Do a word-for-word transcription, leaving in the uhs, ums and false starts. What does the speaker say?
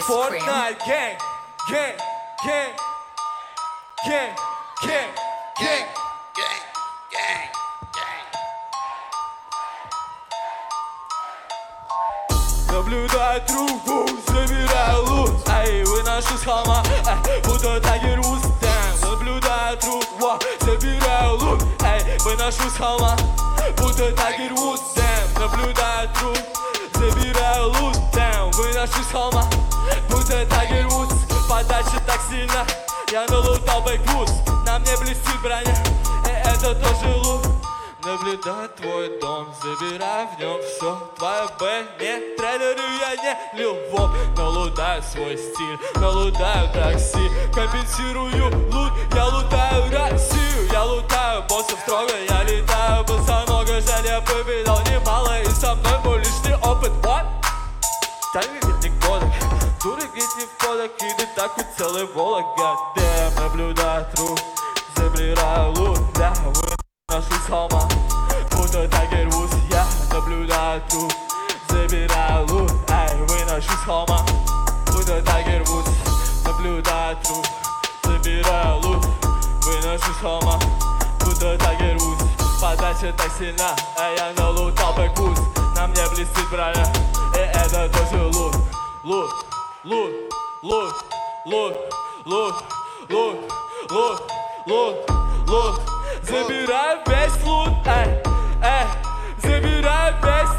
Fortnite gang, gang, gang, gang, gang, gang, gang, gang, gang. Наблюдаю трубу, забираю лут. Эй, выношу с холма, эй, будто Тайгер Вудс. Наблюдаю трубу, забираю лут. Эй, выношу с холма, будто Тайгер Вудс. Наблюдаю трубу, забираю лут. Выношу с холма, будто Тайгер Вудс. Подача так сильно, я налутал бэквуз. На мне блестит броня, и это тоже лут. Наблюдаю твой дом, забираю в нем все. Твое Б не трейлеры, я не лил воп. Налутаю свой стиль, налутаю такси. Компенсирую лут, я лутаю Россию. Я лутаю боссов строго, я летаю босонога. Жаль, я повидал немало, и со мной мой лишний опыт. What? Тайный ветник годок, дуры грит не в кодах. Идет так вот целый Волга. Дэм, наблюдаю труп, забираю лут. Я выношу с холма, будто Тайгер Вудс. Я наблюдаю труп, забираю лут. Эй, выношу с холма, будто Тайгер Вудс. Наблюдаю труп, забираю лут. Выношу с холма, будто Тайгер Вудс. Подача так сильна, а я налутал бэквуз. На мне блестит броня, и это тоже лут. Лут, лут, лут, лут, лут, лут, лут, лут, лут. Забираю весь лут, эй, эй, забираю весь